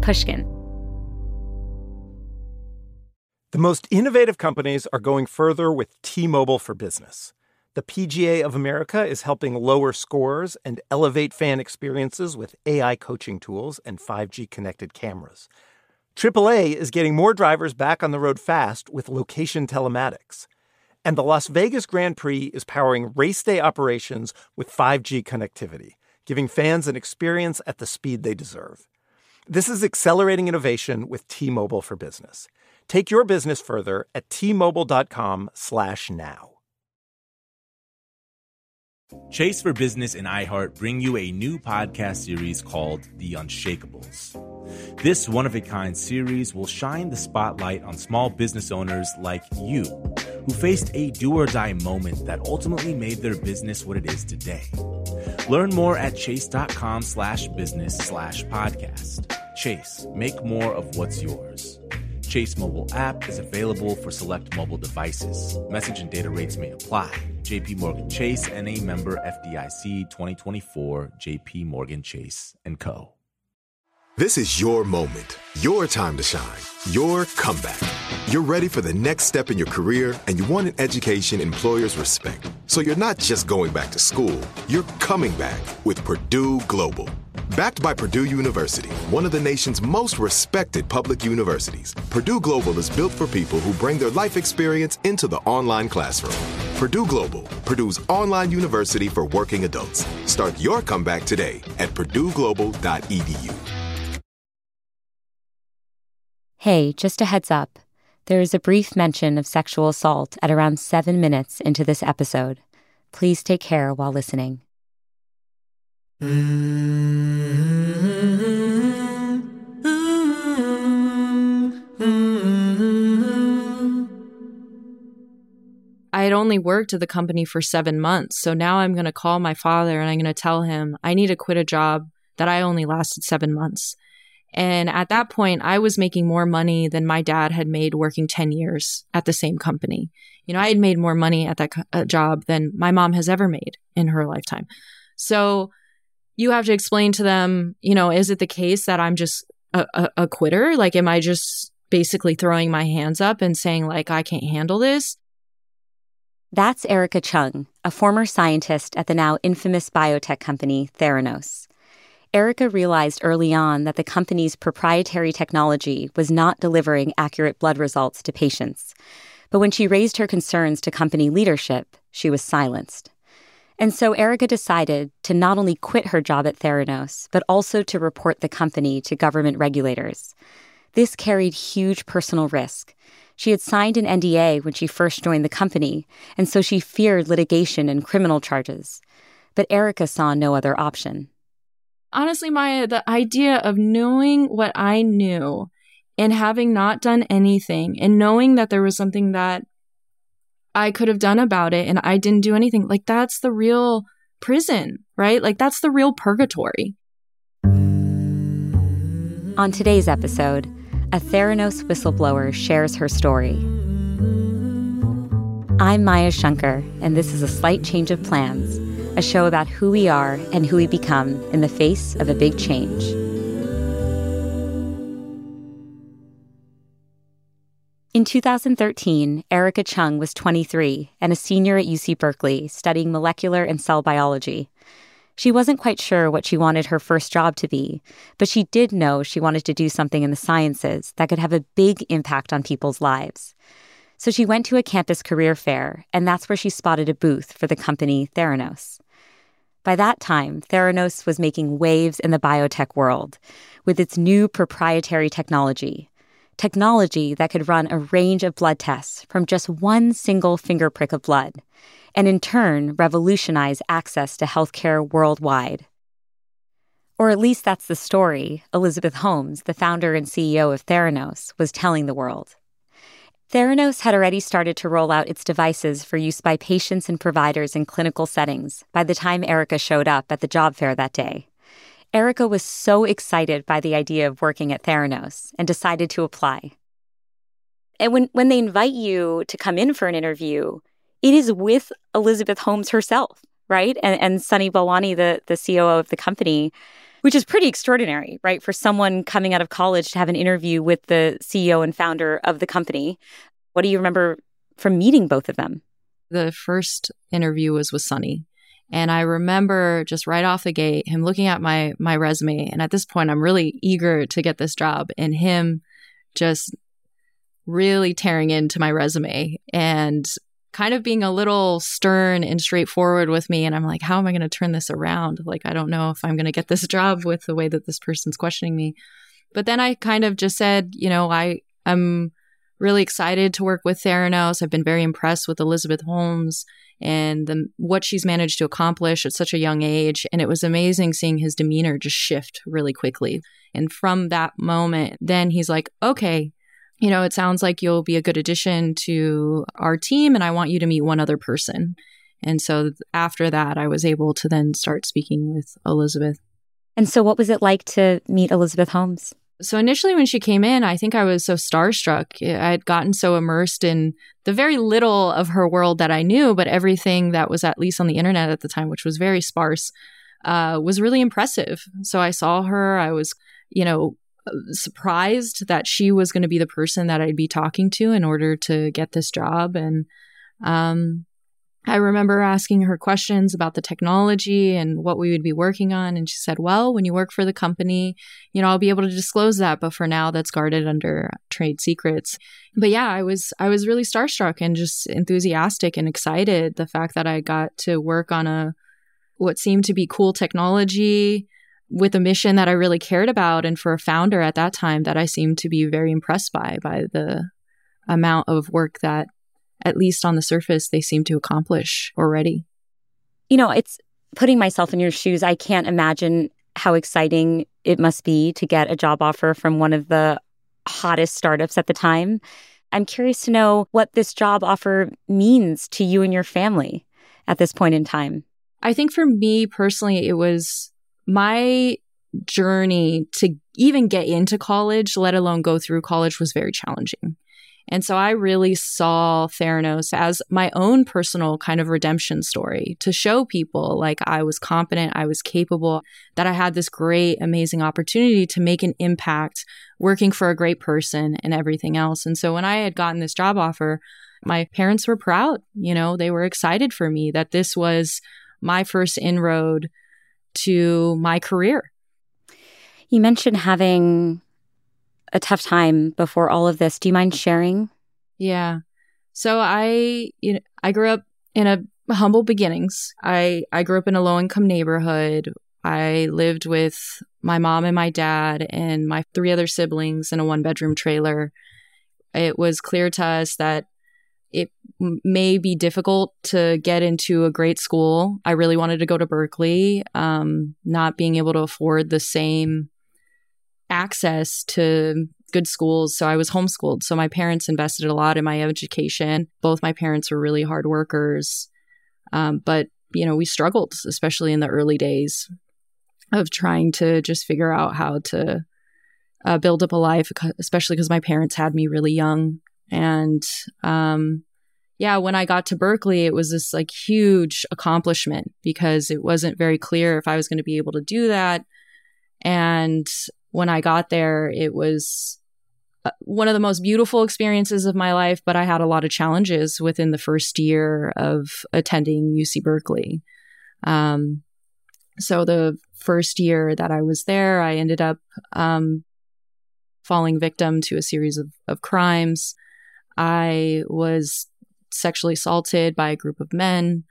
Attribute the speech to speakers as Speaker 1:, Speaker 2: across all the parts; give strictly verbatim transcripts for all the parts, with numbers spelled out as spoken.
Speaker 1: Pushkin.
Speaker 2: The most innovative companies are going further with T-Mobile for Business. The P G A of America is helping lower scores and elevate fan experiences with A I coaching tools and five G connected cameras. triple A is getting more drivers back on the road fast with location telematics. And the Las Vegas Grand Prix is powering race day operations with five G connectivity, giving fans an experience at the speed they deserve. This is accelerating innovation with T-Mobile for Business. Take your business further at T-Mobile.com slash now.
Speaker 3: Chase for Business and iHeart bring you a new podcast series called The Unshakables. This one-of-a-kind series will shine the spotlight on small business owners like you, who faced a do-or-die moment that ultimately made their business what it is today. Learn more at chase.com slash business slash podcast. Chase, make more of what's yours. Chase mobile app is available for select mobile devices. Message and data rates may apply. J P Morgan Chase, N A member F D I C twenty twenty-four, J P Morgan Chase and Co.
Speaker 4: This is your moment, your time to shine, your comeback. You're ready for the next step in your career, and you want an education employers respect. So you're not just going back to school, you're coming back with Purdue Global. Backed by Purdue University, one of the nation's most respected public universities, Purdue Global is built for people who bring their life experience into the online classroom. Purdue Global, Purdue's online university for working adults. Start your comeback today at purdue global dot e d u.
Speaker 1: Hey, just a heads up. There is a brief mention of sexual assault at around seven minutes into this episode. Please take care while listening.
Speaker 5: I had only worked at the company for seven months, so now I'm going to call my father and I'm going to tell him I need to quit a job that I only lasted seven months. And at that point, I was making more money than my dad had made working ten years at the same company. You know, I had made more money at that co- uh, job than my mom has ever made in her lifetime. So you have to explain to them, you know, is it the case that I'm just a, a, a quitter? Like, am I just basically throwing my hands up and saying, like, I can't handle this?
Speaker 1: That's Erica Chung, a former scientist at the now infamous biotech company Theranos. Erica realized early on that the company's proprietary technology was not delivering accurate blood results to patients. But when she raised her concerns to company leadership, she was silenced. And so Erica decided to not only quit her job at Theranos, but also to report the company to government regulators. This carried huge personal risk. She had signed an N D A when she first joined the company, and so she feared litigation and criminal charges. But Erica saw no other option.
Speaker 5: Honestly, Maya, the idea of knowing what I knew and having not done anything and knowing that there was something that I could have done about it and I didn't do anything, like that's the real prison, right? Like that's the real purgatory.
Speaker 1: On today's episode, a Theranos whistleblower shares her story. I'm Maya Shankar, and this is A Slight Change of Plans, a show about who we are and who we become in the face of a big change. In two thousand thirteen, Erica Chung was twenty-three and a senior at U C Berkeley studying molecular and cell biology. She wasn't quite sure what she wanted her first job to be, but she did know she wanted to do something in the sciences that could have a big impact on people's lives. So she went to a campus career fair, and that's where she spotted a booth for the company Theranos. By that time, Theranos was making waves in the biotech world with its new proprietary technology, technology that could run a range of blood tests from just one single finger prick of blood, and in turn revolutionize access to healthcare worldwide. Or at least that's the story Elizabeth Holmes, the founder and C E O of Theranos, was telling the world. Theranos had already started to roll out its devices for use by patients and providers in clinical settings by the time Erica showed up at the job fair that day. Erica was so excited by the idea of working at Theranos and decided to apply. And when, when they invite you to come in for an interview, it is with Elizabeth Holmes herself, right? And, and Sunny Balwani, the, the C O O of the company. which is pretty extraordinary, right? For someone coming out of college to have an interview with the C E O and founder of the company. What do you remember from meeting both of them?
Speaker 5: The first interview was with Sunny. And I remember just right off the gate, him looking at my my resume. And at this point, I'm really eager to get this job. And him just really tearing into my resume and kind of being a little stern and straightforward with me. And I'm like, how am I going to turn this around? Like, I don't know if I'm going to get this job with the way that this person's questioning me. But then I kind of just said, you know, I, I'm really excited to work with Theranos. I've been very impressed with Elizabeth Holmes and the, what she's managed to accomplish at such a young age. And it was amazing seeing his demeanor just shift really quickly. And from that moment, then he's like, okay, you know, it sounds like you'll be a good addition to our team, and I want you to meet one other person. And so after that, I was able to then start speaking with Elizabeth.
Speaker 1: And so what was it like to meet Elizabeth Holmes?
Speaker 5: So initially when she came in, I think I was so starstruck. I had gotten so immersed in the very little of her world that I knew, but everything that was at least on the internet at the time, which was very sparse, uh, was really impressive. So I saw her. I was, you know, surprised that she was going to be the person that I'd be talking to in order to get this job. And um, I remember asking her questions about the technology and what we would be working on. And she said, well, when you work for the company, you know, I'll be able to disclose that. But for now, that's guarded under trade secrets. But yeah, I was I was really starstruck and just enthusiastic and excited. The fact that I got to work on a what seemed to be cool technology with a mission that I really cared about, and for a founder at that time that I seemed to be very impressed by, by the amount of work that, at least on the surface, they seem to accomplish already.
Speaker 1: You know, it's putting myself in your shoes. I can't imagine how exciting it must be to get a job offer from one of the hottest startups at the time. I'm curious to know what this job offer means to you and your family at this point in time.
Speaker 5: I think for me personally, it was my journey to even get into college, let alone go through college, was very challenging. And so I really saw Theranos as my own personal kind of redemption story to show people like I was competent, I was capable, that I had this great, amazing opportunity to make an impact working for a great person and everything else. And so when I had gotten this job offer, my parents were proud. You know, they were excited for me that this was my first inroad to my career.
Speaker 1: You mentioned having a tough time before all of this. Do you mind sharing?
Speaker 5: Yeah. So I, you know, I grew up in a humble beginnings. I, I grew up in a low-income neighborhood. I lived with my mom and my dad and my three other siblings in a one-bedroom trailer. It was clear to us that it may be difficult to get into a great school. I really wanted to go to Berkeley, um, not being able to afford the same access to good schools. So I was homeschooled. So my parents invested a lot in my education. Both my parents were really hard workers. Um, but, you know, we struggled, especially in the early days of trying to just figure out how to uh, build up a life, especially because my parents had me really young. And um, yeah, when I got to Berkeley, it was this like huge accomplishment because it wasn't very clear if I was going to be able to do that. And when I got there, it was one of the most beautiful experiences of my life, but I had a lot of challenges within the first year of attending U C Berkeley. Um, so the first year that I was there, I ended up um, falling victim to a series of, of crimes. I was sexually assaulted by a group of men.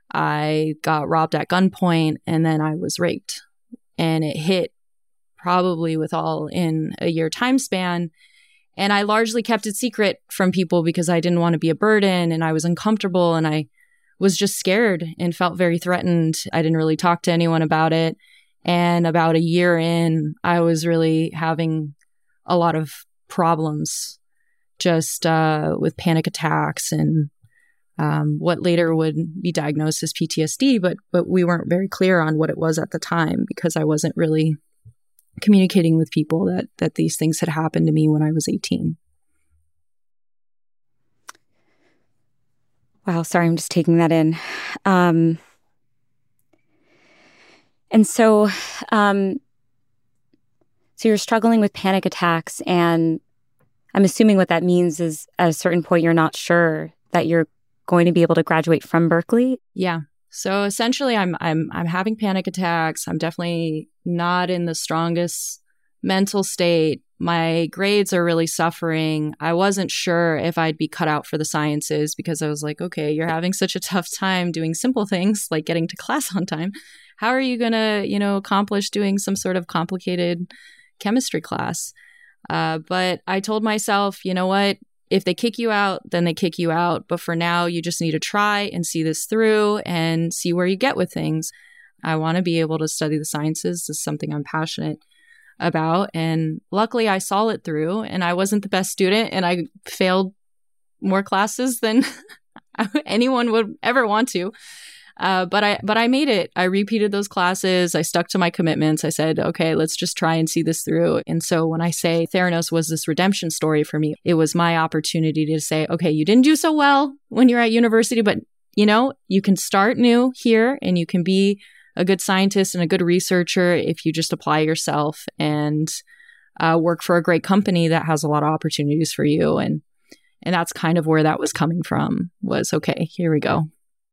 Speaker 5: I got robbed at gunpoint, and then I was raped. And it hit probably with all in a year time span. And I largely kept it secret from people because I didn't want to be a burden, and I was uncomfortable, and I was just scared and felt very threatened. I didn't really talk to anyone about it. And about a year in, I was really having a lot of problems just uh, with panic attacks and um, what later would be diagnosed as P T S D. But, but we weren't very clear on what it was at the time because I wasn't really communicating with people that that these things had happened to me when I was eighteen.
Speaker 1: Wow, sorry, I'm just taking that in. Um, and so um, So you're struggling with panic attacks, and I'm assuming what that means is at a certain point, you're not sure that you're going to be able to graduate from Berkeley.
Speaker 5: Yeah. So essentially, I'm I'm I'm having panic attacks. I'm definitely not in the strongest mental state. My grades are really suffering. I wasn't sure if I'd be cut out for the sciences because I was like, okay, you're having such a tough time doing simple things like getting to class on time. How are you going to, you know, accomplish doing some sort of complicated chemistry class? Uh, but I told myself, you know what? If they kick you out, then they kick you out. But for now, you just need to try and see this through and see where you get with things. I want to be able to study the sciences. This is something I'm passionate about. And luckily, I saw it through, and I wasn't the best student, and I failed more classes than anyone would ever want to. Uh, but I but I made it. I repeated those classes. I stuck to my commitments. I said, okay, let's just try and see this through. And so when I say Theranos was this redemption story for me, it was my opportunity to say, okay, you didn't do so well when you're at university, but you know, you can start new here and you can be a good scientist and a good researcher if you just apply yourself and uh, work for a great company that has a lot of opportunities for you. And and that's kind of where that was coming from, was, okay, here we go.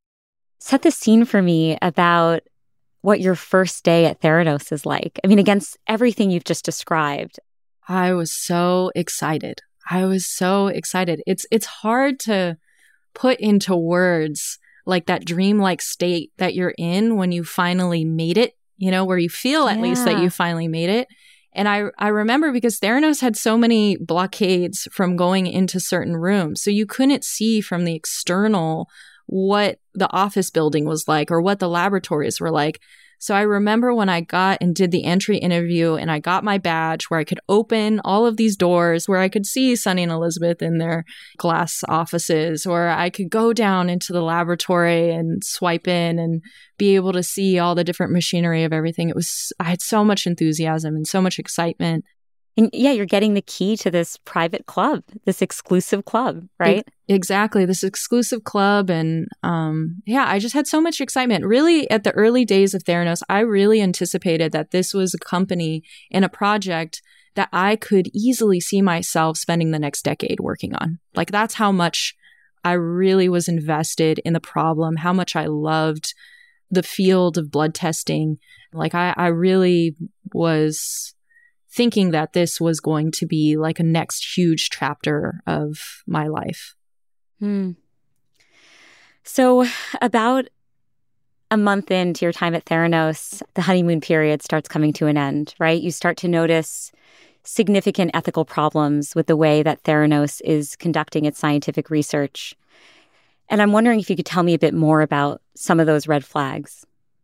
Speaker 1: Set the scene for me about what your first day at Theranos is like. I mean, against everything you've just described.
Speaker 5: I was so excited. I was so excited. It's it's hard to put into words like that dreamlike state that you're in when you finally made it, you know, where you feel at
Speaker 1: Yeah.
Speaker 5: least that you finally made it. And I, I remember because Theranos had so many blockades from going into certain rooms. So you couldn't see from the external what the office building was like or what the laboratories were like. So I remember when I got and did the entry interview and I got my badge where I could open all of these doors, where I could see Sunny and Elizabeth in their glass offices, or I could go down into the laboratory and swipe in and be able to see all the different machinery of everything. It was, I had so much enthusiasm and so much excitement.
Speaker 1: And yeah, you're getting the key to this private club, this exclusive club, right?
Speaker 5: E- exactly. This exclusive club. And um, yeah, I just had so much excitement. Really, at the early days of Theranos, I really anticipated that this was a company and a project that I could easily see myself spending the next decade working on. Like, that's how much I really was invested in the problem, how much I loved the field of blood testing. Like, I, I really was thinking that this was going to be like a next huge chapter of my life.
Speaker 1: Hmm. So about a month into your time at Theranos, the honeymoon period starts coming to an end, right? You start to notice significant ethical problems with the way that Theranos is conducting its scientific research. And I'm wondering if you could tell me a bit more about some of those red flags.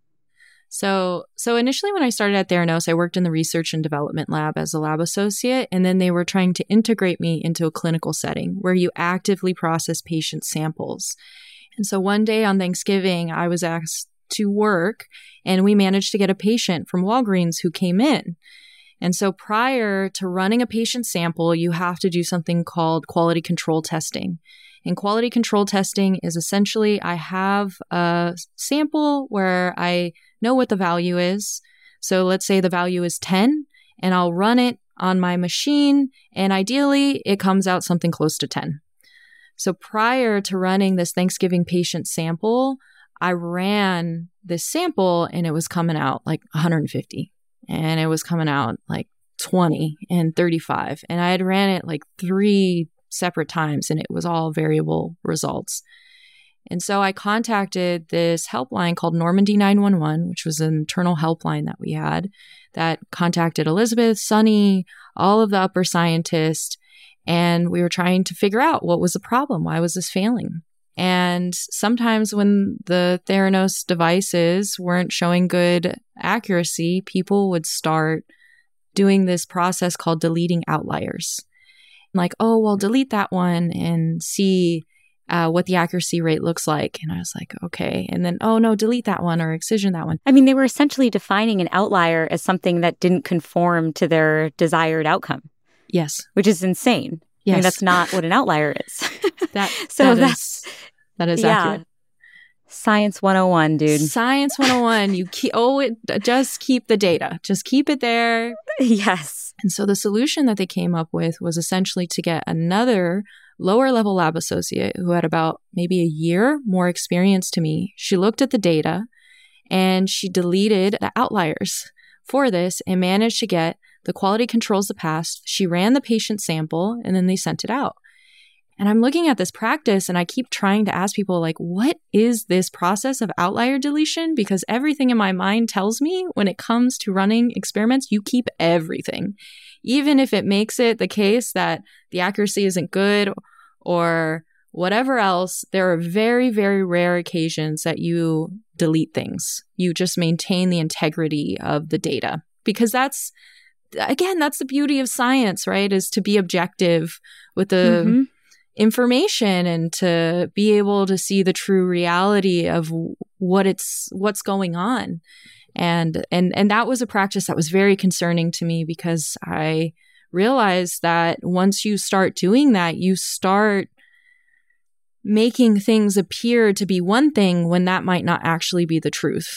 Speaker 5: So so initially when I started at Theranos, I worked in the research and development lab as a lab associate, and then they were trying to integrate me into a clinical setting where you actively process patient samples. And so one day on Thanksgiving, I was asked to work, and we managed to get a patient from Walgreens who came in. And so prior to running a patient sample, you have to do something called quality control testing. And quality control testing is essentially, I have a sample where I know what the value is. So let's say the value is ten, and I'll run it on my machine, and ideally it comes out something close to ten. So prior to running this Thanksgiving patient sample, I ran this sample and it was coming out like one hundred fifty, and it was coming out like twenty and thirty-five. And I had ran it like three separate times and it was all variable results. And so I contacted this helpline called Normandy nine one one, which was an internal helpline that we had that contacted Elizabeth, Sunny, all of the upper scientists. And we were trying to figure out what was the problem. Why was this failing? And sometimes when the Theranos devices weren't showing good accuracy, people would start doing this process called deleting outliers. Like, oh, well, delete that one and see uh, what the accuracy rate looks like. And I was like, okay. And then, oh, no, delete that one or excision that one.
Speaker 1: I mean, they were essentially defining an outlier as something that didn't conform to their desired outcome.
Speaker 5: Yes.
Speaker 1: Which is insane.
Speaker 5: Yes.
Speaker 1: I mean, that's not what an outlier is.
Speaker 5: that,
Speaker 1: so
Speaker 5: that
Speaker 1: that's,
Speaker 5: is, that is
Speaker 1: yeah.
Speaker 5: accurate.
Speaker 1: Science one oh one, dude.
Speaker 5: Science one oh one. You keep, oh, it, just keep the data. Just keep it there.
Speaker 1: Yes.
Speaker 5: And so the solution that they came up with was essentially to get another lower level lab associate who had about maybe a year more experience to me. She looked at the data and she deleted the outliers for this and managed to get the quality controls that passed. She ran the patient sample and then they sent it out. And I'm looking at this practice and I keep trying to ask people, like, what is this process of outlier deletion? Because everything in my mind tells me when it comes to running experiments, you keep everything. Even if it makes it the case that the accuracy isn't good or whatever else, there are very, very rare occasions that you delete things. You just maintain the integrity of the data. Because that's, again, that's the beauty of science, right? Is to be objective with the mm-hmm. information and to be able to see the true reality of what it's what's going on. And and and that was a practice that was very concerning to me because I realized that once you start doing that, you start making things appear to be one thing when that might not actually be the truth.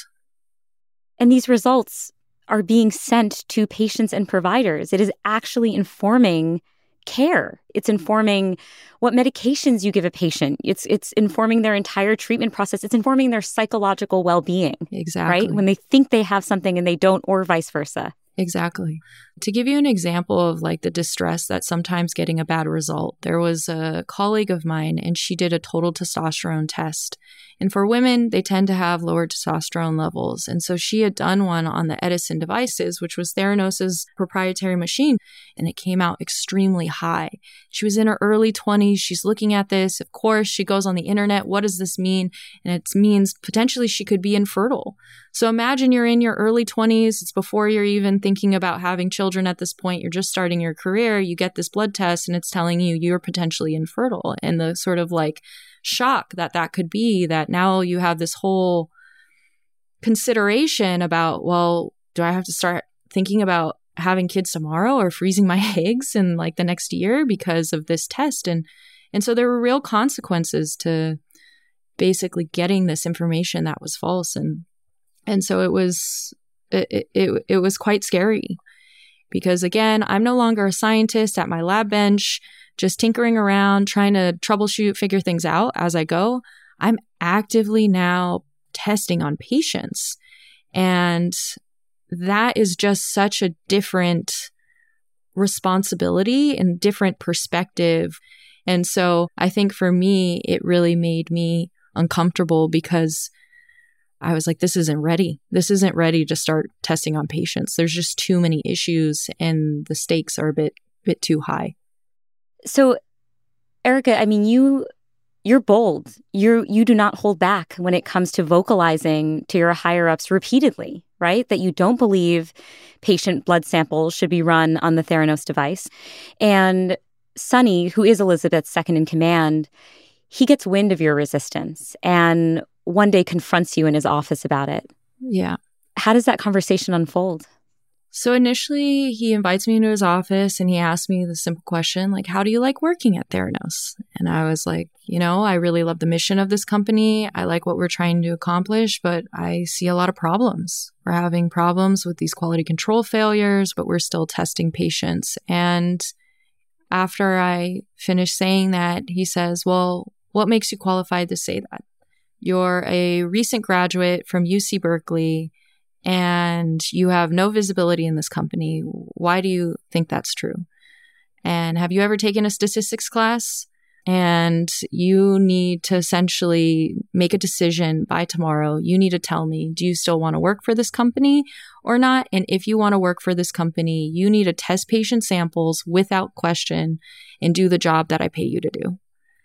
Speaker 1: And these results are being sent to patients and providers. It is actually informing care. It's informing what medications you give a patient. It's it's informing their entire treatment process. It's informing their psychological well-being.
Speaker 5: Exactly.
Speaker 1: Right? When they think they have something and they don't, or vice versa.
Speaker 5: Exactly. To give you an example of like the distress that's sometimes getting a bad result, there was a colleague of mine and she did a total testosterone test. And for women, they tend to have lower testosterone levels. And so she had done one on the Edison devices, which was Theranos' proprietary machine, and it came out extremely high. She was in her early twenties. She's looking at this. Of course, she goes on the internet. What does this mean? And it means potentially she could be infertile. So imagine you're in your early twenties. It's before you're even thinking about having children at this point. You're just starting your career. You get this blood test and it's telling you you're potentially infertile. And the sort of like shock that that could be, that now you have this whole consideration about, well, do I have to start thinking about having kids tomorrow or freezing my eggs in like the next year because of this test? And and so there were real consequences to basically getting this information that was false. And and so it was it it, it was quite scary because, again, I'm no longer a scientist at my lab bench just tinkering around, trying to troubleshoot, figure things out as I go. I'm actively now testing on patients. And that is just such a different responsibility and different perspective. And so I think for me, it really made me uncomfortable because I was like, this isn't ready. This isn't ready to start testing on patients. There's just too many issues and the stakes are a bit, bit too high.
Speaker 1: So, Erica, I mean, you, you're bold. You you do not hold back when it comes to vocalizing to your higher-ups repeatedly, right? That you don't believe patient blood samples should be run on the Theranos device. And Sonny, who is Elizabeth's second in command, he gets wind of your resistance and one day confronts you in his office about it.
Speaker 5: Yeah.
Speaker 1: How does that conversation unfold?
Speaker 5: So initially, he invites me into his office and he asks me the simple question, like, how do you like working at Theranos? And I was like, you know, I really love the mission of this company. I like what we're trying to accomplish, but I see a lot of problems. We're having problems with these quality control failures, but we're still testing patients. And after I finish saying that, he says, well, what makes you qualified to say that? You're a recent graduate from U C Berkeley and you have no visibility in this company. Why do you think that's true? And have you ever taken a statistics class? And you need to essentially make a decision by tomorrow. You need to tell me, do you still want to work for this company or not? And if you want to work for this company, you need to test patient samples without question and do the job that I pay you to do.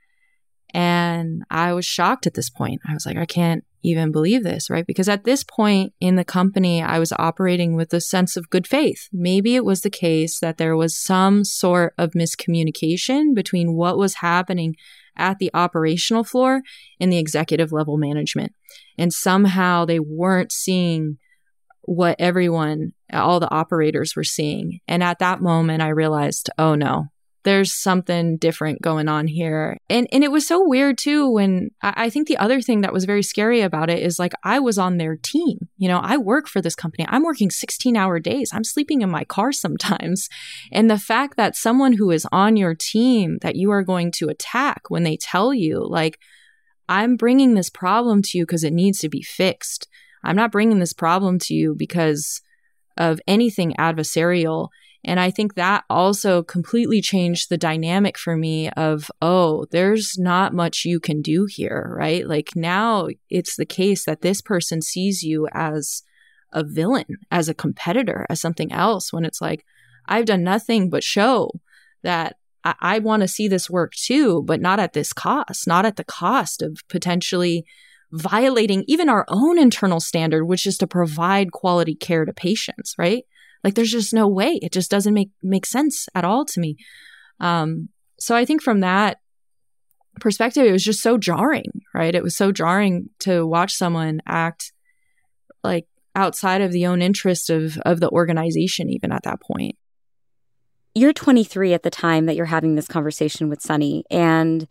Speaker 5: And I was shocked at this point. I was like, I can't even believe this, right? Because at this point in the company, I was operating with a sense of good faith. Maybe it was the case that there was some sort of miscommunication between what was happening at the operational floor and the executive level management. And somehow they weren't seeing what everyone, all the operators were seeing. And at that moment, I realized, oh no, there's something different going on here. And and it was so weird too when I, I think the other thing that was very scary about it is like I was on their team. You know, I work for this company. I'm working sixteen hour days. I'm sleeping in my car sometimes. And the fact that someone who is on your team that you are going to attack when they tell you like, I'm bringing this problem to you because it needs to be fixed. I'm not bringing this problem to you because of anything adversarial. And I think that also completely changed the dynamic for me of, oh, there's not much you can do here, right? Like now it's the case that this person sees you as a villain, as a competitor, as something else, when it's like, I've done nothing but show that I, I want to see this work too, but not at this cost, not at the cost of potentially violating even our own internal standard, which is to provide quality care to patients, right? Like there's just no way. It just doesn't make, make sense at all to me. Um, so I think from that perspective, it was just so jarring, right? It was so jarring to watch someone act like outside of the own interest of, of the organization, even at that point.
Speaker 1: You're twenty-three at the time that you're having this conversation with Sunny. And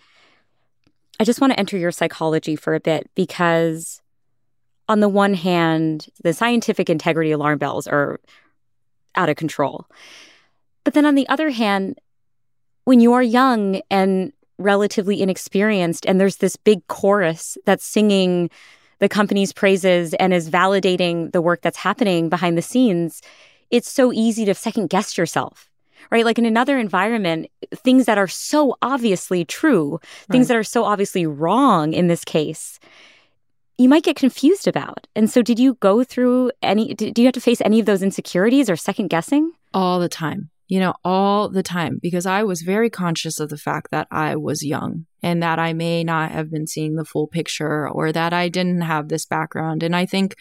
Speaker 1: I just want to enter your psychology for a bit because on the one hand, the scientific integrity alarm bells are out of control. But then on the other hand, when you are young and relatively inexperienced, and there's this big chorus that's singing the company's praises and is validating the work that's happening behind the scenes, it's so easy to second guess yourself, right? Like in another environment, things that are so obviously true, right, things that are so obviously wrong in this case, you might get confused about. And so did you go through any, do you have to face any of those insecurities or second guessing?
Speaker 5: All the time, you know, all the time, because I was very conscious of the fact that I was young and that I may not have been seeing the full picture or that I didn't have this background. And I think,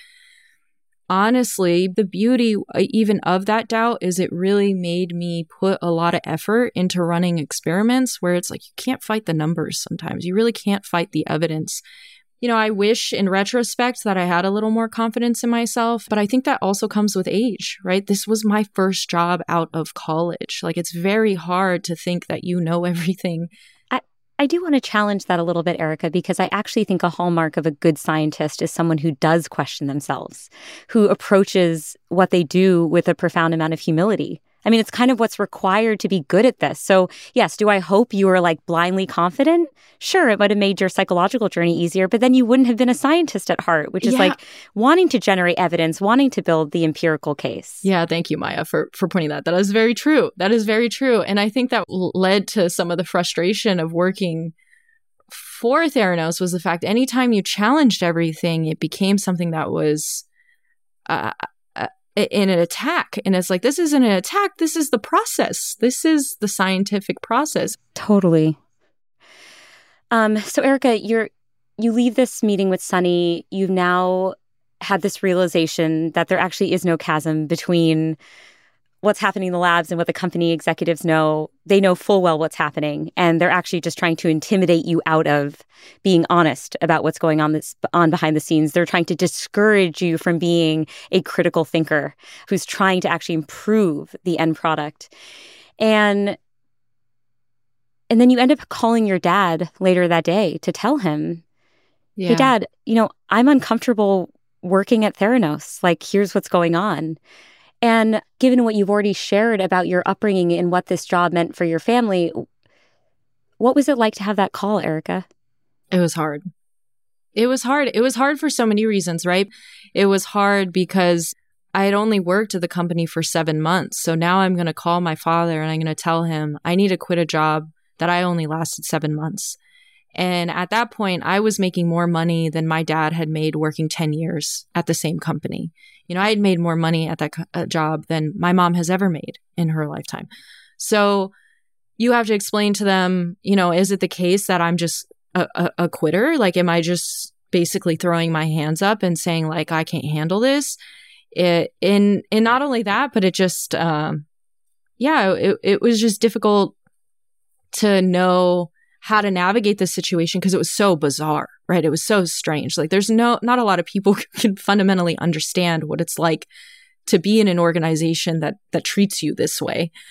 Speaker 5: honestly, the beauty even of that doubt is it really made me put a lot of effort into running experiments where it's like, you can't fight the numbers sometimes. You really can't fight the evidence. You know, I wish in retrospect that I had a little more confidence in myself, but I think that also comes with age, right? This was my first job out of college. Like, it's very hard to think that you know everything.
Speaker 1: I, I do want to challenge that a little bit, Erica, because I actually think a hallmark of a good scientist is someone who does question themselves, who approaches what they do with a profound amount of humility. I mean, it's kind of what's required to be good at this. So yes, do I hope you were like blindly confident? Sure, it might have made your psychological journey easier, but then you wouldn't have been a scientist at heart, which is yeah. like wanting to generate evidence, wanting to build the empirical case.
Speaker 5: Yeah, thank you, Maya, for, for pointing that. That is very true. That is very true. And I think that led to some of the frustration of working for Theranos was the fact anytime you challenged everything, it became something that was uh, in an attack. And it's like, this isn't an attack. This is the process. This is the scientific process.
Speaker 1: Totally. Um, so Erica, you're, you leave this meeting with Sunny. You've now had this realization that there actually is no chasm between what's happening in the labs and what the company executives know. They know full well what's happening, and they're actually just trying to intimidate you out of being honest about what's going on this on behind the scenes. They're trying to discourage you from being a critical thinker who's trying to actually improve the end product. And and then you end up calling your dad later that day to tell him, yeah. hey, Dad, you know, I'm uncomfortable working at Theranos. Like, here's what's going on. And given what you've already shared about your upbringing and what this job meant for your family, what was it like to have that call, Erica?
Speaker 5: It was hard. It was hard. It was hard for so many reasons, right? It was hard because I had only worked at the company for seven months. So now I'm going to call my father and I'm going to tell him I need to quit a job that I only lasted seven months. And at that point, I was making more money than my dad had made working ten years at the same company. You know, I had made more money at that co- job than my mom has ever made in her lifetime. So you have to explain to them, you know, is it the case that I'm just a, a, a quitter? Like, am I just basically throwing my hands up and saying, like, I can't handle this? It, and, and not only that, but it just, um, yeah, it, it was just difficult to know how to navigate this situation because it was so bizarre, right? It was so strange. Like, there's no, not a lot of people can fundamentally understand what it's like to be in an organization that that treats you this way.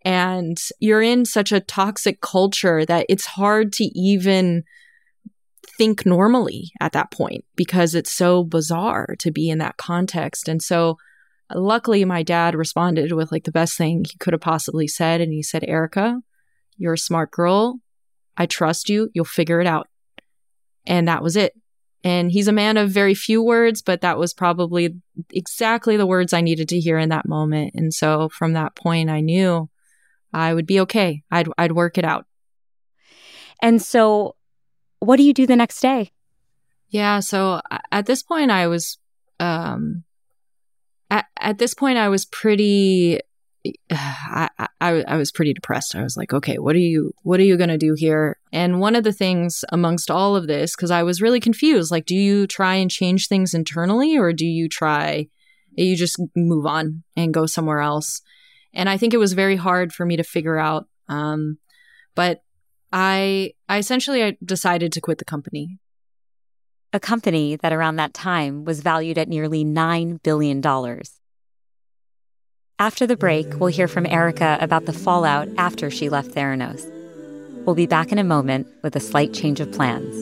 Speaker 5: And you're in such a toxic culture that it's hard to even think normally at that point because it's so bizarre to be in that context. And so luckily, my dad responded with like the best thing he could have possibly said. And he said, Erica, you're a smart girl. I trust you. You'll figure it out. And that was it. And he's a man of very few words, but that was probably exactly the words I needed to hear in that moment. And so from that point, I knew I would be okay. I'd I'd work it out.
Speaker 1: And so what do you do the next day?
Speaker 5: Yeah, so at this point, I was, um, at, at this point, I was pretty, I, I, I was pretty depressed. I was like, okay, what are you, what are you going to do here? And one of the things amongst all of this, because I was really confused, like, do you try and change things internally, or do you try, you just move on and go somewhere else? And I think it was very hard for me to figure out. Um, but I, I essentially I decided to quit the company.
Speaker 1: A company that around that time was valued at nearly nine billion dollars. After the break, we'll hear from Erica about the fallout after she left Theranos. We'll be back in a moment with a slight change of plans.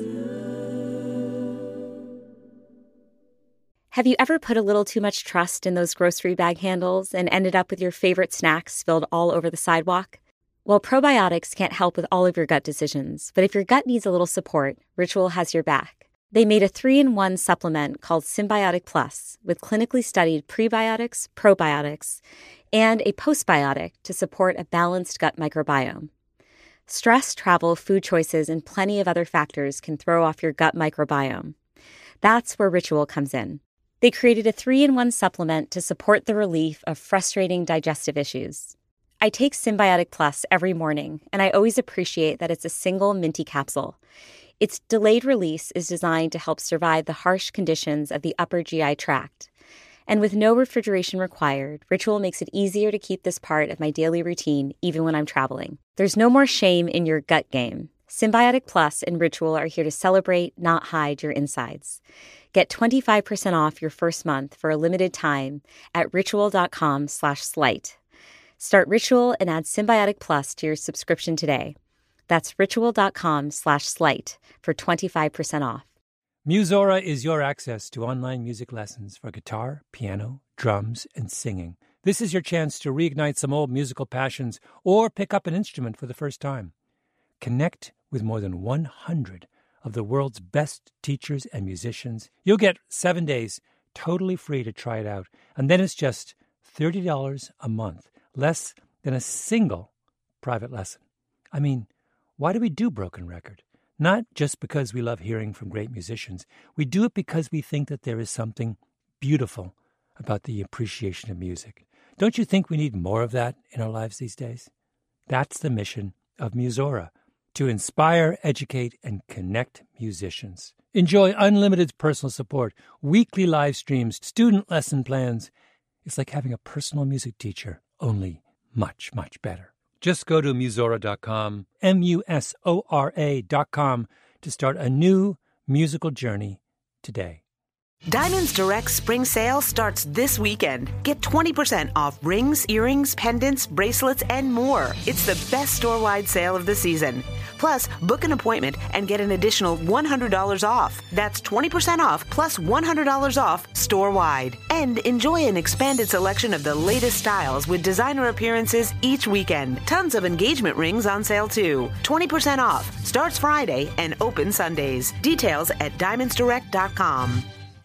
Speaker 1: Have you ever put a little too much trust in those grocery bag handles and ended up with your favorite snacks spilled all over the sidewalk? Well, probiotics can't help with all of your gut decisions, but if your gut needs a little support, Ritual has your back. They made a three-in-one supplement called Symbiotic Plus with clinically studied prebiotics, probiotics, and a postbiotic to support a balanced gut microbiome. Stress, travel, food choices, and plenty of other factors can throw off your gut microbiome. That's where Ritual comes in. They created a three-in-one supplement to support the relief of frustrating digestive issues. I take Symbiotic Plus every morning, and I always appreciate that it's a single minty capsule. Its delayed release is designed to help survive the harsh conditions of the upper G I tract. And with no refrigeration required, Ritual makes it easier to keep this part of my daily routine even when I'm traveling. There's no more shame in your gut game. Symbiotic Plus and Ritual are here to celebrate, not hide your insides. Get twenty-five percent off your first month for a limited time at ritual.com slash slight. Start Ritual and add Symbiotic Plus to your subscription today. That's ritual.com slash slight for twenty-five percent off.
Speaker 6: Musora is your access to online music lessons for guitar, piano, drums, and singing. This is your chance to reignite some old musical passions or pick up an instrument for the first time. Connect with more than one hundred of the world's best teachers and musicians. You'll get seven days totally free to try it out, and then it's just thirty dollars a month, less than a single private lesson. I mean, why do we do Broken Record? Not just because we love hearing from great musicians. We do it because we think that there is something beautiful about the appreciation of music. Don't you think we need more of that in our lives these days? That's the mission of Musora, to inspire, educate, and connect musicians. Enjoy unlimited personal support, weekly live streams, student lesson plans. It's like having a personal music teacher, only much, much better. Just go to musora dot com, M U S O R A dot com, to start a new musical journey today.
Speaker 7: Diamonds Direct Spring Sale starts this weekend. Get twenty percent off rings, earrings, pendants, bracelets, and more. It's the best store-wide sale of the season. Plus, book an appointment and get an additional one hundred dollars off. That's twenty percent off plus one hundred dollars off store-wide. And enjoy an expanded selection of the latest styles with designer appearances each weekend. Tons of engagement rings on sale too. twenty percent off. Starts Friday and open Sundays. Details at diamonds direct dot com.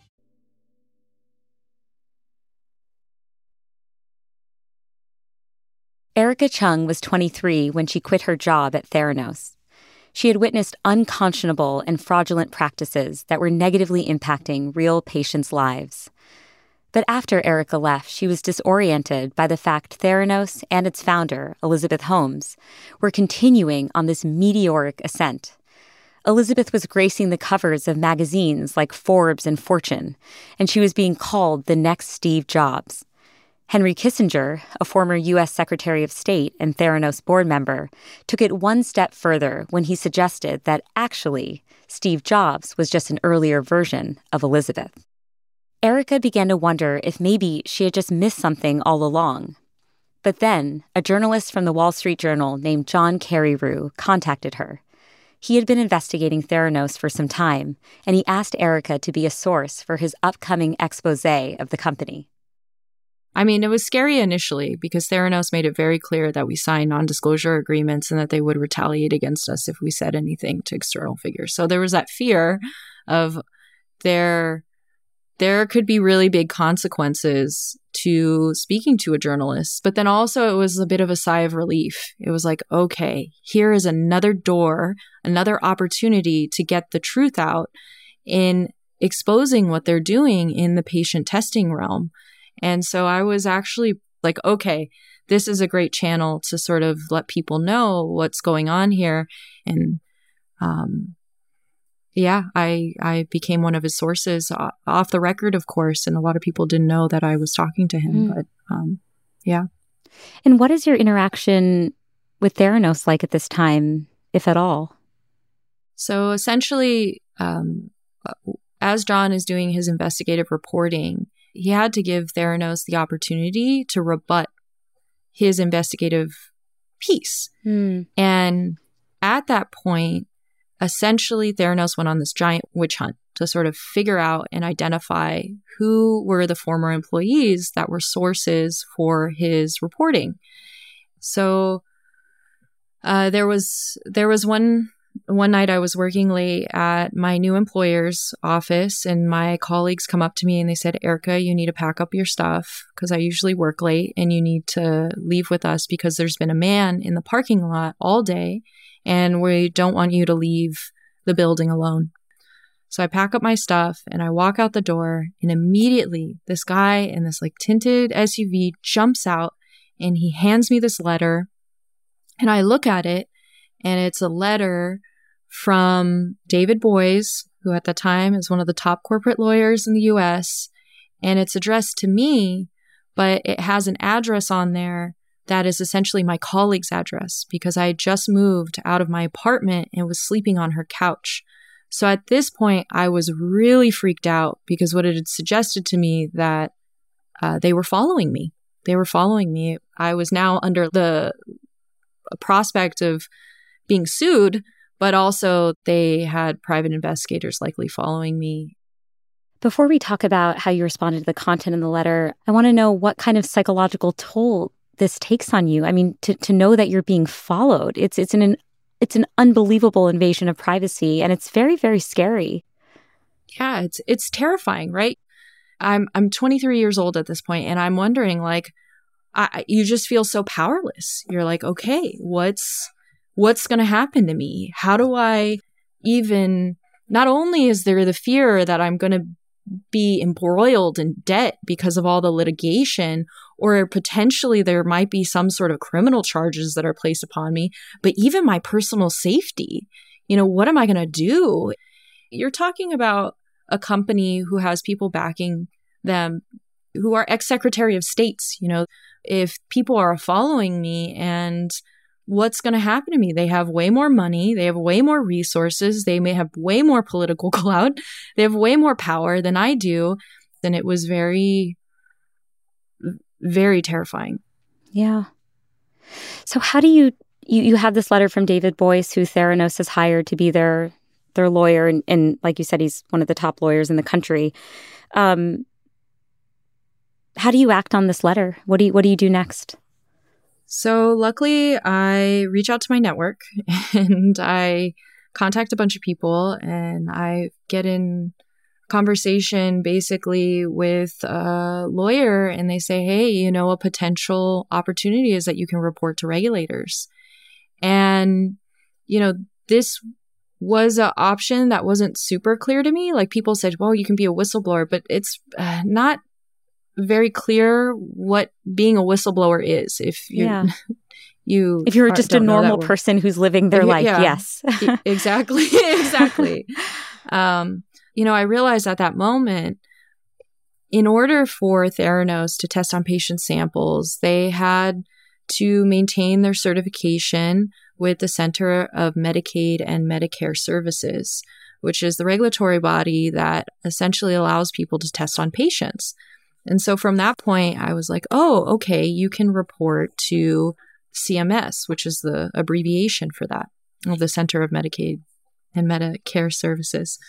Speaker 1: Erica Chung was twenty-three when she quit her job at Theranos. She had witnessed unconscionable and fraudulent practices that were negatively impacting real patients' lives. But after Erica left, she was disoriented by the fact Theranos and its founder, Elizabeth Holmes, were continuing on this meteoric ascent. Elizabeth was gracing the covers of magazines like Forbes and Fortune, and she was being called the next Steve Jobs. Henry Kissinger, a former U S Secretary of State and Theranos board member, took it one step further when he suggested that actually Steve Jobs was just an earlier version of Elizabeth. Erica began to wonder if maybe she had just missed something all along. But then, a journalist from the Wall Street Journal named John Carreyrou contacted her. He had been investigating Theranos for some time, and he asked Erica to be a source for his upcoming expose of the company.
Speaker 5: I mean, it was scary initially because Theranos made it very clear that we signed non-disclosure agreements and that they would retaliate against us if we said anything to external figures. So there was that fear of there, there could be really big consequences to speaking to a journalist. But then also it was a bit of a sigh of relief. It was like, okay, here is another door, another opportunity to get the truth out in exposing what they're doing in the patient testing realm. And so I was actually like, okay, this is a great channel to sort of let people know what's going on here. And um, yeah, I I became one of his sources off the record, of course. And a lot of people didn't know that I was talking to him. Mm. But um, yeah.
Speaker 1: And what is your interaction with Theranos like at this time, if at all?
Speaker 5: So essentially, um, as John is doing his investigative reporting, he had to give Theranos the opportunity to rebut his investigative piece. Mm. And at that point, essentially, Theranos went on this giant witch hunt to sort of figure out and identify who were the former employees that were sources for his reporting. So uh, there was there was one one night I was working late at my new employer's office, and my colleagues come up to me and they said, "Erica, you need to pack up your stuff because I usually work late, and you need to leave with us because there's been a man in the parking lot all day, and we don't want you to leave the building alone." So I pack up my stuff and I walk out the door, and immediately this guy in this like tinted S U V jumps out and he hands me this letter, and I look at it, and it's a letter from David Boies, who at the time is one of the top corporate lawyers in the U S, and it's addressed to me, but it has an address on there that is essentially my colleague's address because I had just moved out of my apartment and was sleeping on her couch. So at this point, I was really freaked out because what it had suggested to me that uh, they were following me. They were following me. I was now under the prospect of being sued, but also they had private investigators likely following me.
Speaker 1: Before we talk about how you responded to the content in the letter, I want to know what kind of psychological toll this takes on you. I mean, to, to know that you're being followed, it's it's an it's an unbelievable invasion of privacy, and it's very, very scary.
Speaker 5: Yeah, it's it's terrifying, right? I'm I'm twenty-three years old at this point, and I'm wondering, like, I, you just feel so powerless. You're like, okay, what's what's going to happen to me? How do I even? Not only is there the fear that I'm going to be embroiled in debt because of all the litigation, or potentially there might be some sort of criminal charges that are placed upon me, but even my personal safety. You know, what am I going to do? You're talking about a company who has people backing them who are ex-secretary of states. You know, if people are following me, and what's going to happen to me? They have way more money. They have way more resources. They may have way more political clout. They have way more power than I do. And it was very, very terrifying.
Speaker 1: Yeah. So how do you, you, you have this letter from David Boies, who Theranos has hired to be their, their lawyer. And, and like you said, he's one of the top lawyers in the country. Um, how do you act on this letter? What do you, what do you do next?
Speaker 5: So luckily, I reach out to my network and I contact a bunch of people, and I get in conversation basically with a lawyer, and they say, hey, you know, a potential opportunity is that you can report to regulators. And, you know, this was an option that wasn't super clear to me. Like, people said, well, you can be a whistleblower, but it's uh, not very clear what being a whistleblower is. If you, yeah. you,
Speaker 1: if you're just a normal person who's living their life,
Speaker 5: yeah,
Speaker 1: yes,
Speaker 5: exactly, exactly. um, you know, I realized at that moment, in order for Theranos to test on patient samples, they had to maintain their certification with the Center of Medicaid and Medicare Services, which is the regulatory body that essentially allows people to test on patients. And so from that point, I was like, oh, okay, you can report to C M S, which is the abbreviation for that, of the Center of Medicaid and Medicare Services.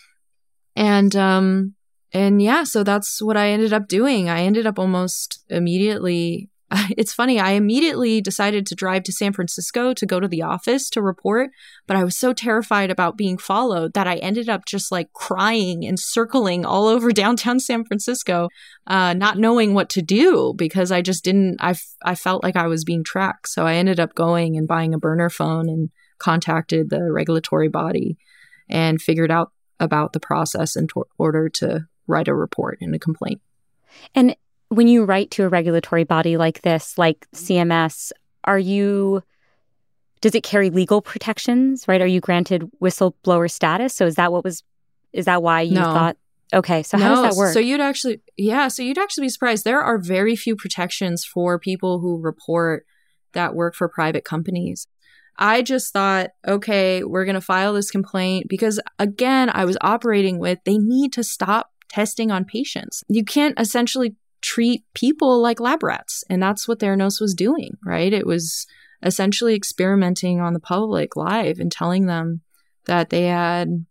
Speaker 5: And, um, and yeah, so that's what I ended up doing. I ended up almost immediately. It's funny. I immediately decided to drive to San Francisco to go to the office to report, but I was so terrified about being followed that I ended up just like crying and circling all over downtown San Francisco, uh, not knowing what to do because I just didn't, I, f- I felt like I was being tracked. So I ended up going and buying a burner phone and contacted the regulatory body and figured out about the process in to- order to write a report and a complaint.
Speaker 1: And when you write to a regulatory body like this, like C M S, are you, does it carry legal protections, right? Are you granted whistleblower status? So is that what was, is that why you
Speaker 5: no.
Speaker 1: thought, okay, so how
Speaker 5: no,
Speaker 1: does that work?
Speaker 5: So you'd actually, yeah, so you'd actually be surprised. There are very few protections for people who report that work for private companies. I just thought, okay, we're going to file this complaint because, again, I was operating with, they need to stop testing on patients. You can't essentially treat people like lab rats. And that's what Theranos was doing, right? It was essentially experimenting on the public live and telling them that they had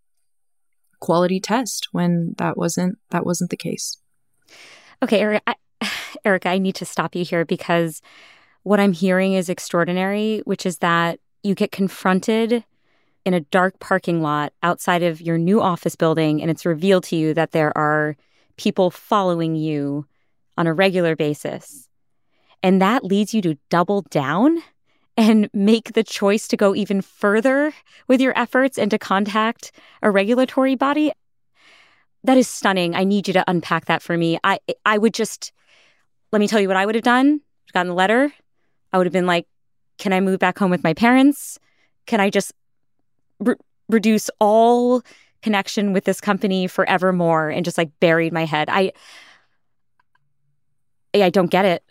Speaker 5: quality test when that wasn't that wasn't the case.
Speaker 1: Okay, Erica, I, Erica, I need to stop you here because what I'm hearing is extraordinary, which is that you get confronted in a dark parking lot outside of your new office building, and it's revealed to you that there are people following you on a regular basis. And that leads you to double down and make the choice to go even further with your efforts and to contact a regulatory body. That is stunning. I need you to unpack that for me. I I would just, let me tell you what I would have done. Gotten the letter. I would have been like, can I move back home with my parents? Can I just re- reduce all connection with this company forevermore and just like buried my head? I I don't get it.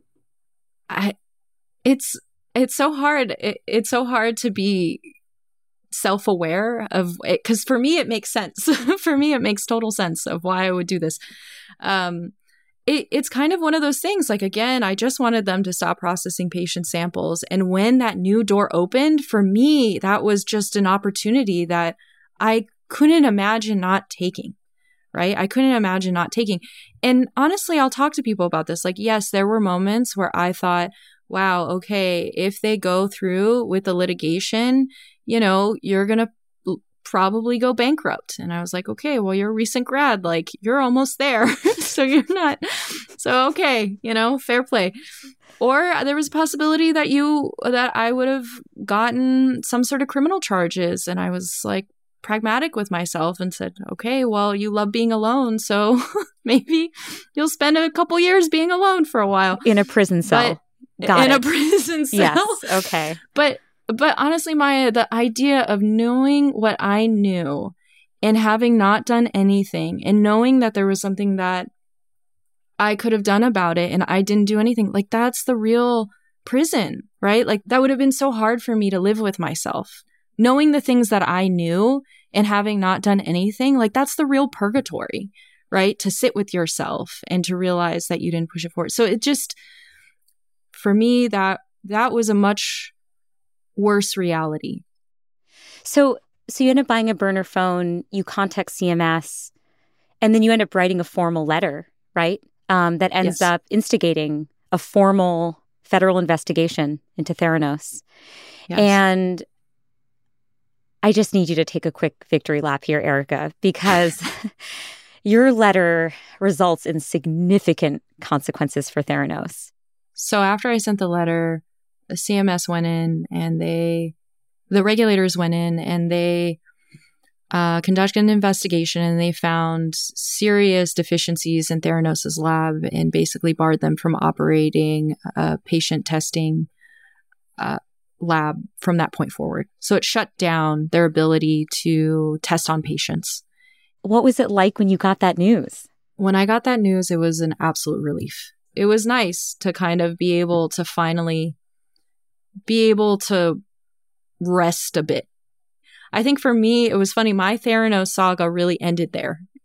Speaker 5: I, it's it's so hard. It, it's so hard to be self-aware of it because for me it makes sense. For me, it makes total sense of why I would do this. Um, it, it's kind of one of those things. Like again, I just wanted them to stop processing patient samples, and when that new door opened for me, that was just an opportunity that I couldn't imagine not taking. Right? I couldn't imagine not taking. And honestly, I'll talk to people about this. Like, yes, there were moments where I thought, wow, okay, if they go through with the litigation, you know, you're going to probably go bankrupt. And I was like, okay, well, you're a recent grad. Like, you're almost there. So you're not. So, okay, you know, fair play. Or there was a possibility that you, that I would have gotten some sort of criminal charges. And I was like, pragmatic with myself and said, okay, well, you love being alone, so maybe you'll spend a couple years being alone for a while.
Speaker 1: In a prison cell.
Speaker 5: But
Speaker 1: Got
Speaker 5: in
Speaker 1: it.
Speaker 5: a prison cell.
Speaker 1: Yes, okay.
Speaker 5: But but honestly, Maya, the idea of knowing what I knew and having not done anything and knowing that there was something that I could have done about it and I didn't do anything, like that's the real prison, right? Like that would have been so hard for me to live with myself. Knowing the things that I knew and having not done anything, like that's the real purgatory, right? To sit with yourself and to realize that you didn't push it forward. So it just, for me, that that was a much worse reality.
Speaker 1: So, so you end up buying a burner phone, you contact C M S, and then you end up writing a formal letter, right? Um, that ends
Speaker 5: Yes.
Speaker 1: up instigating a formal federal investigation into Theranos.
Speaker 5: Yes.
Speaker 1: And I just need you to take a quick victory lap here, Erica, because your letter results in significant consequences for Theranos.
Speaker 5: So after I sent the letter, the C M S went in and they, the regulators went in and they uh, conducted an investigation and they found serious deficiencies in Theranos' lab and basically barred them from operating uh, patient testing uh, lab from that point forward. So it shut down their ability to test on patients.
Speaker 1: What was it like when you got that news?
Speaker 5: When I got that news, it was an absolute relief. It was nice to kind of be able to finally be able to rest a bit. I think for me, it was funny. My Theranos saga really ended there.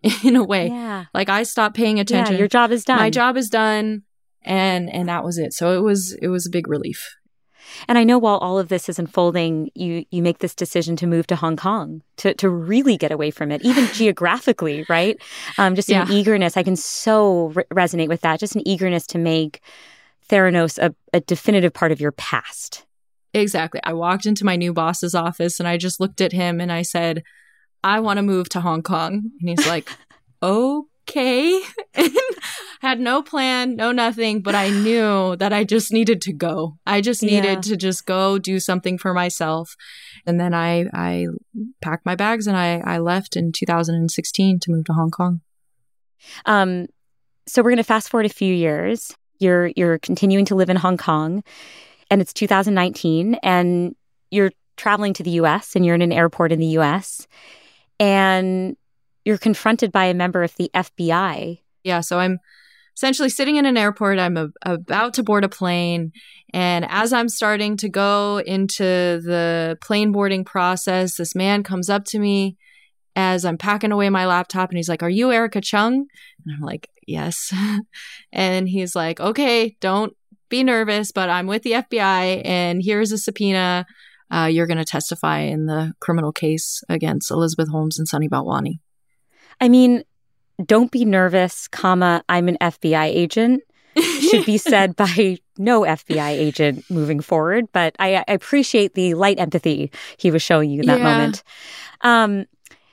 Speaker 5: in a way.
Speaker 1: Yeah.
Speaker 5: Like I stopped paying attention.
Speaker 1: Yeah, your job is done.
Speaker 5: My job is done. And and that was it. So it was it was a big relief.
Speaker 1: And I know while all of this is unfolding, you you make this decision to move to Hong Kong, to to really get away from it, even geographically, right? Um, just
Speaker 5: yeah.
Speaker 1: an eagerness. I can so re- resonate with that. Just an eagerness to make Theranos a, a definitive part of your past.
Speaker 5: Exactly. I walked into my new boss's office and I just looked at him and I said, I want to move to Hong Kong. And he's like, okay. And had no plan, no nothing, but I knew that I just needed to go. I just needed
Speaker 1: Yeah.
Speaker 5: to just go do something for myself. And then I I packed my bags and I, I left in two thousand sixteen to move to Hong Kong.
Speaker 1: Um, so we're going to fast forward a few years. You're you're continuing to live in Hong Kong, and it's two thousand nineteen, and you're traveling to the U S, and you're in an airport in the U S, and you're confronted by a member of the F B I.
Speaker 5: Yeah, so I'm essentially sitting in an airport. I'm a, about to board a plane. And as I'm starting to go into the plane boarding process, this man comes up to me as I'm packing away my laptop. And he's like, are you Erica Chung? And I'm like, yes. And he's like, okay, don't be nervous, but I'm with the F B I. And here's a subpoena. Uh, you're going to testify in the criminal case against Elizabeth Holmes and Sunny Balwani.
Speaker 1: I mean, don't be nervous, comma, I'm an F B I agent, should be said by no F B I agent moving forward. But I, I appreciate the light empathy he was showing you in that
Speaker 5: Yeah.
Speaker 1: moment. Um,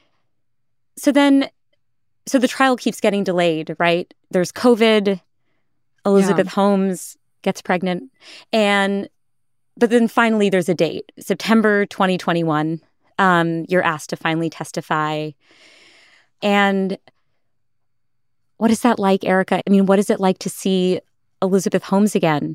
Speaker 1: so then, so the trial keeps getting delayed, right? There's COVID, Elizabeth
Speaker 5: Yeah.
Speaker 1: Holmes gets pregnant, and but then finally there's a date, September twenty twenty-one. Um, you're asked to finally testify. And what is that like, Erica? I mean, what is it like to see Elizabeth Holmes again?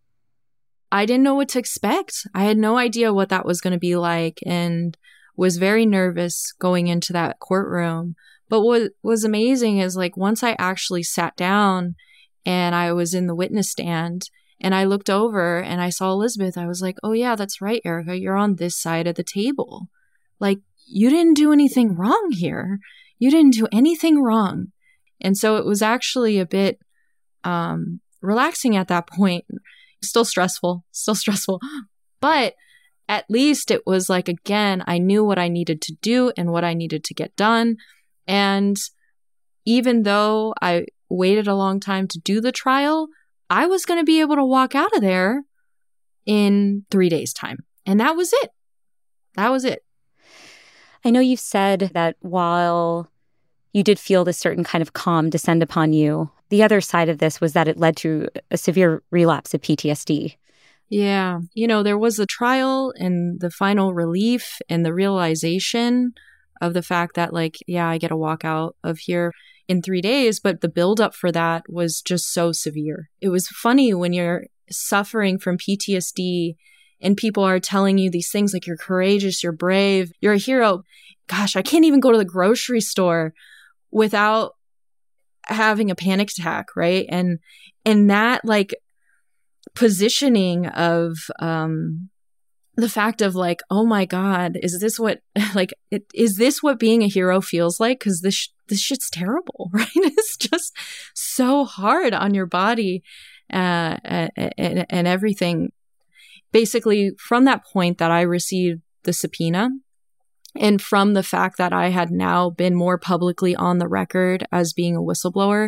Speaker 5: I didn't know what to expect. I had no idea what that was going to be like and was very nervous going into that courtroom. But what was amazing is like once I actually sat down and I was in the witness stand and I looked over and I saw Elizabeth, I was like, oh yeah, that's right, Erica, you're on this side of the table. Like you didn't do anything wrong here. You didn't do anything wrong. And so it was actually a bit um, relaxing at that point. Still stressful, still stressful. But at least it was like, again, I knew what I needed to do and what I needed to get done. And even though I waited a long time to do the trial, I was going to be able to walk out of there in three days' time. And that was it. That was it.
Speaker 1: I know you've said that while you did feel this certain kind of calm descend upon you, the other side of this was that it led to a severe relapse of P T S D.
Speaker 5: Yeah. You know, there was a trial and the final relief and the realization of the fact that, like, yeah, I get to walk out of here in three days. But the buildup for that was just so severe. It was funny when you're suffering from P T S D and people are telling you these things like you're courageous, you're brave, you're a hero. Gosh, I can't even go to the grocery store without having a panic attack, right? And and that like positioning of um the fact of like, oh my God, is this what like it, is this what being a hero feels like? Because this sh- this shit's terrible, right? It's just so hard on your body uh, and, and everything. Basically, from that point that I received the subpoena, and from the fact that I had now been more publicly on the record as being a whistleblower,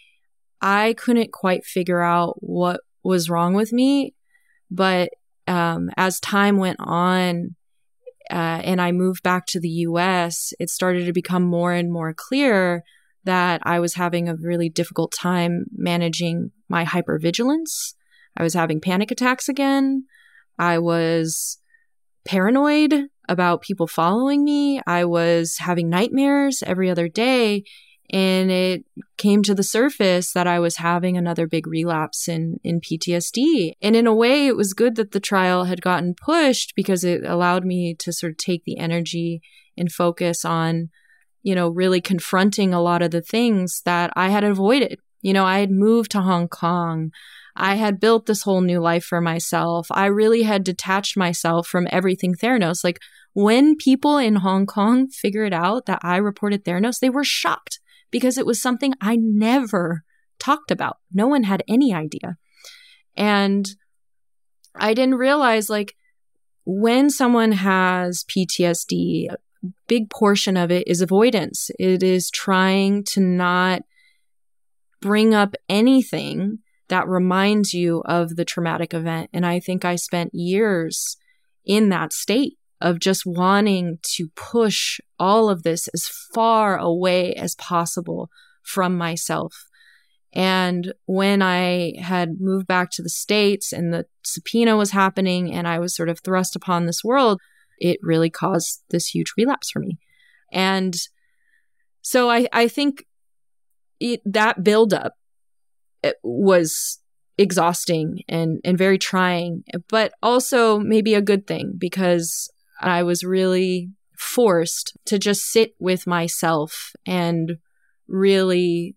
Speaker 5: I couldn't quite figure out what was wrong with me. But um, as time went on uh, and I moved back to the U S, it started to become more and more clear that I was having a really difficult time managing my hypervigilance. I was having panic attacks again. I was paranoid about people following me. I was having nightmares every other day. And it came to the surface that I was having another big relapse in, in P T S D. And in a way, it was good that the trial had gotten pushed because it allowed me to sort of take the energy and focus on, you know, really confronting a lot of the things that I had avoided. You know, I had moved to Hong Kong. I had built this whole new life for myself. I really had detached myself from everything Theranos. Like when people in Hong Kong figured out that I reported Theranos, they were shocked. because it was something I never talked about. No one had any idea. And I didn't realize, like, when someone has P T S D, a big portion of it is avoidance. It is trying to not bring up anything that reminds you of the traumatic event. And I think I spent years in that state of just wanting to push all of this as far away as possible from myself. And when I had moved back to the States and the subpoena was happening and I was sort of thrust upon this world, it really caused this huge relapse for me. And so I, I think it, that buildup was exhausting and, and very trying, but also maybe a good thing, because I was really forced to just sit with myself and really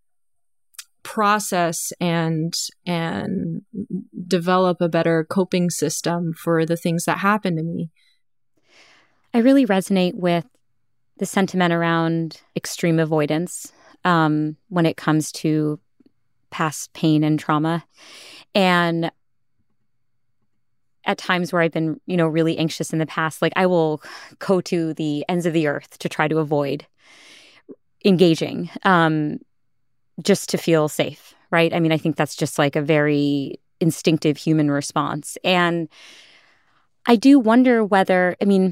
Speaker 5: process and and develop a better coping system for the things that happened to me.
Speaker 1: I really resonate with the sentiment around extreme avoidance um, when it comes to past pain and trauma. And at times where I've been, you know, really anxious in the past, like I will go to the ends of the earth to try to avoid engaging, um, just to feel safe, right? I mean, I think that's just like a very instinctive human response. And I do wonder whether, I mean,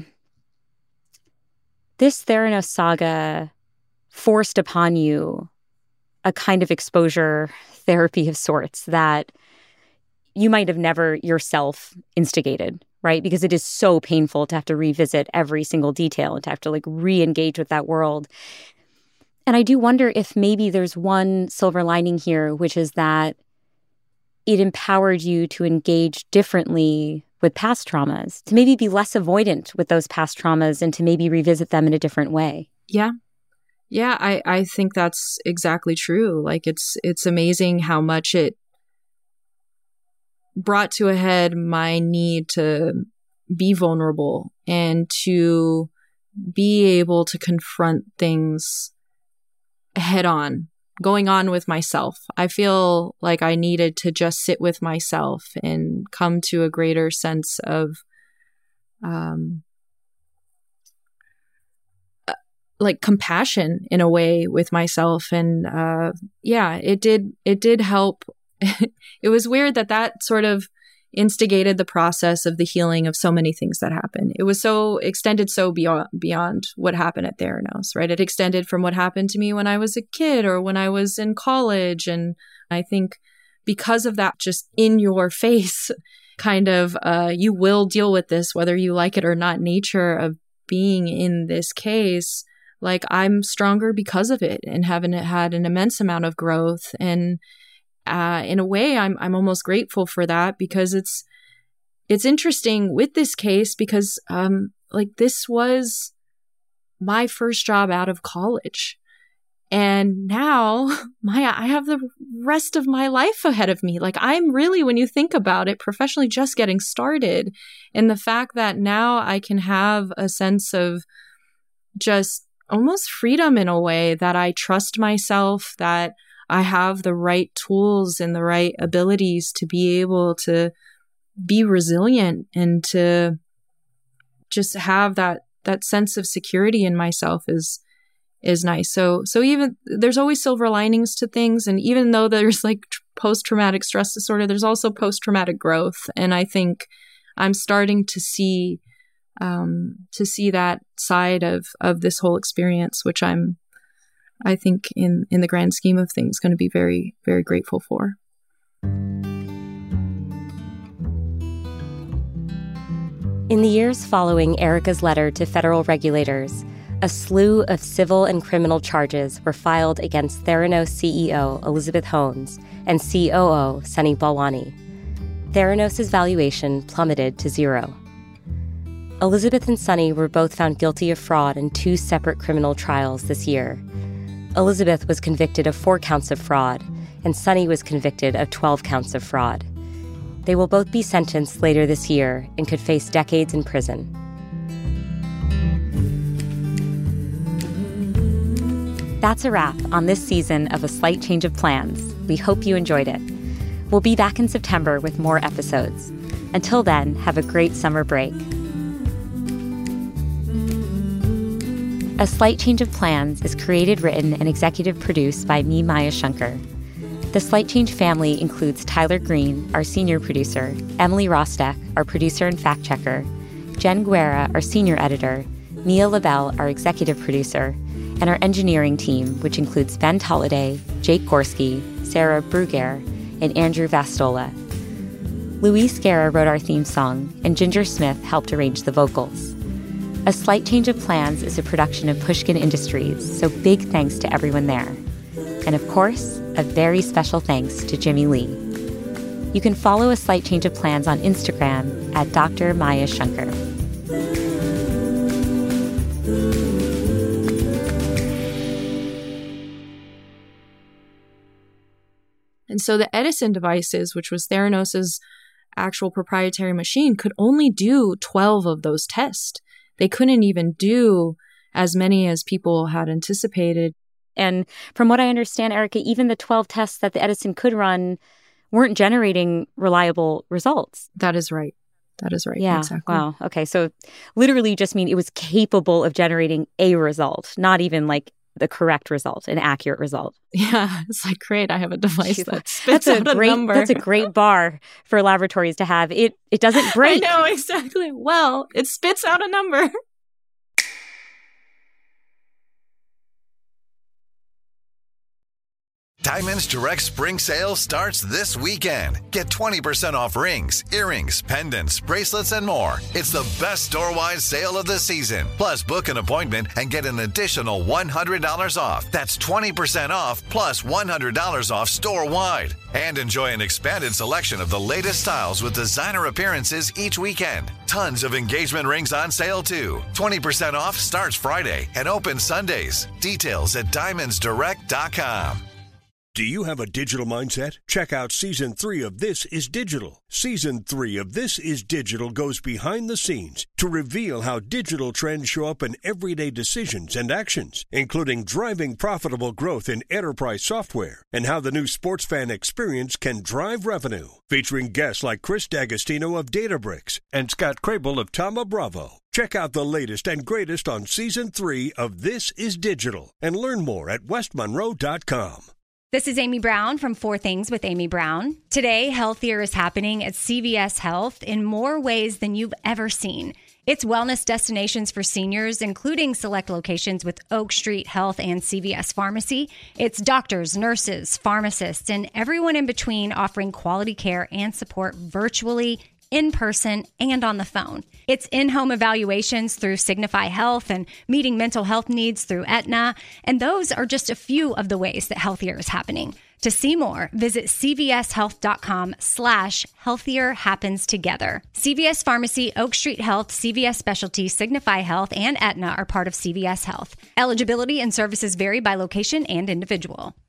Speaker 1: this Theranos saga forced upon you a kind of exposure therapy of sorts that you might have never yourself instigated, right? Because it is so painful to have to revisit every single detail and to have to like re-engage with that world. And I do wonder if maybe there's one silver lining here, which is that it empowered you to engage differently with past traumas, to maybe be less avoidant with those past traumas and to maybe revisit them in a different way.
Speaker 5: Yeah. Yeah, I, I think that's exactly true. Like it's it's amazing how much it brought to a head my need to be vulnerable and to be able to confront things head on, going on with myself. I feel like I needed to just sit with myself and come to a greater sense of um, like compassion in a way with myself. And uh, yeah, it did, it did help. It was weird that that sort of instigated the process of the healing of so many things that happened. It was so extended so beyond beyond what happened at Theranos, right? It extended from what happened to me when I was a kid or when I was in college. And I think because of that, just in your face kind of, uh, you will deal with this, whether you like it or not, nature of being in this case, like I'm stronger because of it and haven't had an immense amount of growth. And Uh, in a way, I'm I'm almost grateful for that, because it's it's interesting with this case because um, like this was my first job out of college, and now my I have the rest of my life ahead of me. Like I'm really, when you think about it, professionally just getting started, and the fact that now I can have a sense of just almost freedom in a way, that I trust myself, that I have the right tools and the right abilities to be able to be resilient and to just have that that sense of security in myself is is nice. So so even there's always silver linings to things, and even though there's like post-traumatic stress disorder, there's also post-traumatic growth, and I think I'm starting to see um, to see that side of of this whole experience, which I'm. I think in, in the grand scheme of things, going to be very, very grateful for.
Speaker 1: In the years following Erica's letter to federal regulators, a slew of civil and criminal charges were filed against Theranos C E O Elizabeth Hones and C O O Sunny Balwani. Theranos' valuation plummeted to zero. Elizabeth and Sunny were both found guilty of fraud in two separate criminal trials this year. Elizabeth was convicted of four counts of fraud, and Sunny was convicted of twelve counts of fraud. They will both be sentenced later this year and could face decades in prison. That's a wrap on this season of A Slight Change of Plans. We hope you enjoyed it. We'll be back in September with more episodes. Until then, have a great summer break. A Slight Change of Plans is created, written, and executive produced by me, Maya Shankar. The Slight Change family includes Tyler Green, our senior producer, Emily Rostek, our producer and fact-checker, Jen Guerra, our senior editor, Mia LaBelle, our executive producer, and our engineering team, which includes Ben Tolliday, Jake Gorski, Sarah Bruguer, and Andrew Vastola. Luis Guerra wrote our theme song, and Ginger Smith helped arrange the vocals. A Slight Change of Plans is a production of Pushkin Industries, so big thanks to everyone there. And of course, a very special thanks to Jimmy Lee. You can follow A Slight Change of Plans on Instagram at Doctor Maya Shankar.
Speaker 5: And so the Edison devices, which was Theranos' actual proprietary machine, could only do twelve of those tests. They couldn't even do as many as people had anticipated.
Speaker 1: And from what I understand, Erica, even the twelve tests that the Edison could run weren't generating reliable results.
Speaker 5: That is right. That is right.
Speaker 1: Yeah.
Speaker 5: Exactly.
Speaker 1: Wow. Okay. So literally just mean it was capable of generating a result, not even like the correct result, an accurate result.
Speaker 5: Yeah. It's like, great, I have a device that spits
Speaker 1: that's a
Speaker 5: out a
Speaker 1: great,
Speaker 5: number.
Speaker 1: That's a great bar for laboratories to have. It it doesn't break.
Speaker 5: I know, exactly. Well, it spits out a number.
Speaker 8: Diamonds Direct Spring Sale starts this weekend. Get twenty percent off rings, earrings, pendants, bracelets, and more. It's the best store-wide sale of the season. Plus, book an appointment and get an additional one hundred dollars off. That's twenty percent off plus one hundred dollars off store-wide. And enjoy an expanded selection of the latest styles with designer appearances each weekend. Tons of engagement rings on sale, too. twenty percent off starts Friday and opens Sundays. Details at diamonds direct dot com.
Speaker 9: Do you have a digital mindset? Check out Season three of This Is Digital. Season three of This Is Digital goes behind the scenes to reveal how digital trends show up in everyday decisions and actions, including driving profitable growth in enterprise software and how the new sports fan experience can drive revenue. Featuring guests like Chris D'Agostino of Databricks and Scott Crable of Thoma Bravo. Check out the latest and greatest on Season three of This Is Digital and learn more at west monroe dot com.
Speaker 10: This is Amy Brown from Four Things with Amy Brown. Today, healthier is happening at C V S Health in more ways than you've ever seen. It's wellness destinations for seniors, including select locations with Oak Street Health and C V S Pharmacy. It's doctors, nurses, pharmacists, and everyone in between offering quality care and support virtually, in person, and on the phone. It's in-home evaluations through Signify Health and meeting mental health needs through Aetna. And those are just a few of the ways that healthier is happening. To see more, visit cvshealth.com slash healthier happens together. C V S Pharmacy, Oak Street Health, C V S Specialty, Signify Health, and Aetna are part of C V S Health. Eligibility and services vary by location and individual.